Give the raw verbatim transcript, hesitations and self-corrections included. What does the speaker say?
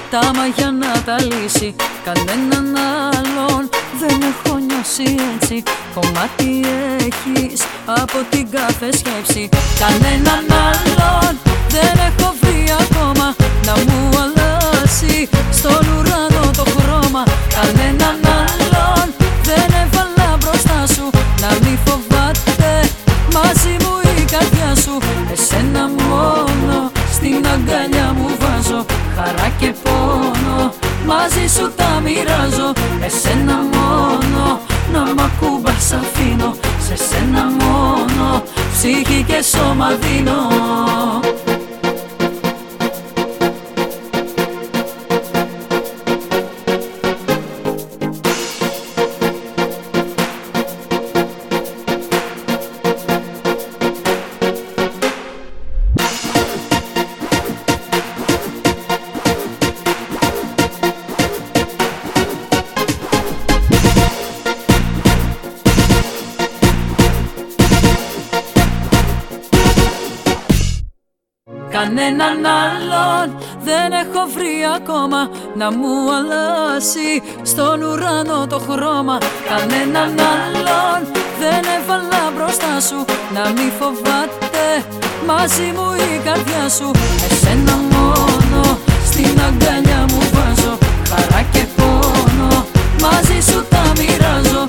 τα μαγιά να τα λύσει. Κανέναν άλλον δεν έχω νιώσει έτσι. Κομμάτι έχεις από την κάθε σκέψη. Κανέναν άλλον δεν έχω βρει ακόμα να μου αλλάσει στον ουρανό το χρώμα. Κανέναν άλλον δεν έβαλα μπροστά σου να μη φοβάται μαζί μου η καρδιά σου. Εσένα μόνο στην αγκαλιά μου βάζω, χαρά και πόνο μαζί σου τα μοιράζω. Εσένα μόνο να μ' ακουμπάς αφήνω, σε σένα μόνο ψυχή και σώμα δίνω. Κανέναν άλλον δεν έχω βρει ακόμα να μου αλλάσει στον ουρανό το χρώμα. Κανέναν άλλον δεν έβαλα μπροστά σου να μη φοβάται μαζί μου η καρδιά σου. Εσένα μόνο στην αγκαλιά μου βάζω, χαρά και πόνο μαζί σου τα μοιράζω.